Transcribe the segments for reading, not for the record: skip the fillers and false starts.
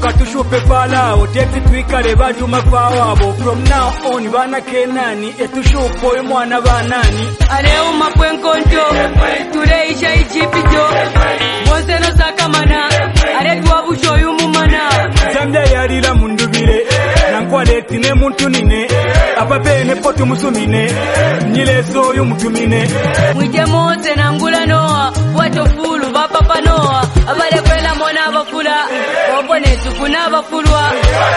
tushupe palawo teti twikale bajuma fawabo. From now on bana kenani etushupo mwana banani areo mapwenkonjo tureisha ichipito bonse no sakamana are twabusho yumumana Zambia yarira mundubire nankwaleti ne muntu nine apapene potu musumine nyileso yumutumine mwije mose nangula noa watofulu bapapa noa abale kwela mona abafula obone tukuna abafulwa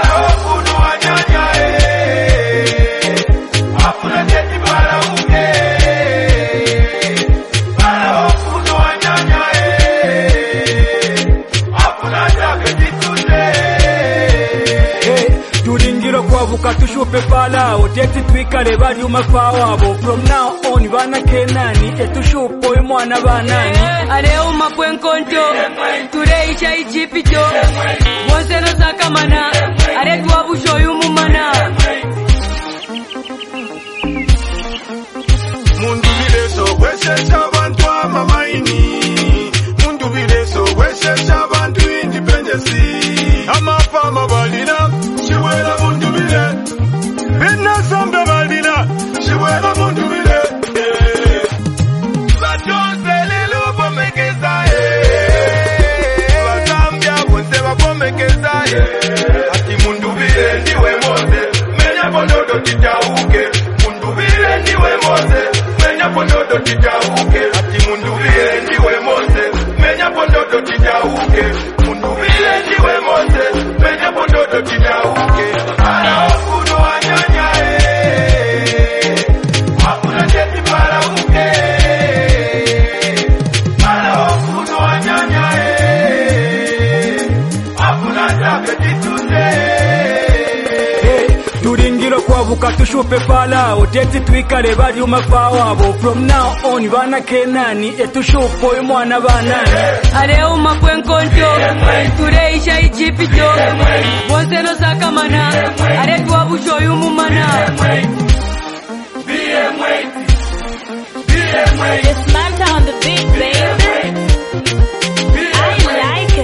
kwavuka tushupe palawo teti twikale bajuma fawabo. From now on bana kenani etushupo mwana banani areo mapwenkonjo tureisha ichipito bonse no sakamana are twabusho yumumana mundu bileso wesesha abantu amamaini mundu bileso wesesha abantu independence amafama balina shiwela mundu bile bina sambe balina shiwela mundu bile batonze lelo bomekeza bazambia bonse babomekeza ati mundu bile ndiwe mose menya bododo titauke mundu bile ndiwe mose menya bododo titauke ati mundu bile ndiwe mose menya bododo titauke mundu bile ndiwe mose menya bododo titauke ara okuno anyanya hakuna cheti para uke ara okuno anyanya hakuna chake tituze turingiro kwavuka tushupe palawo teti twikale bajuma fawabo. From now on bana kenani etushupo mwana banani areo mapwenkonjo tureisha ichipito bonse no sakamana are twabusho yumumana Dismantle on the beat, baby. I like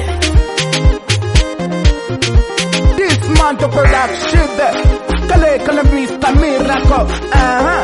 it. Dismantle production. Kale Mr. Miracle.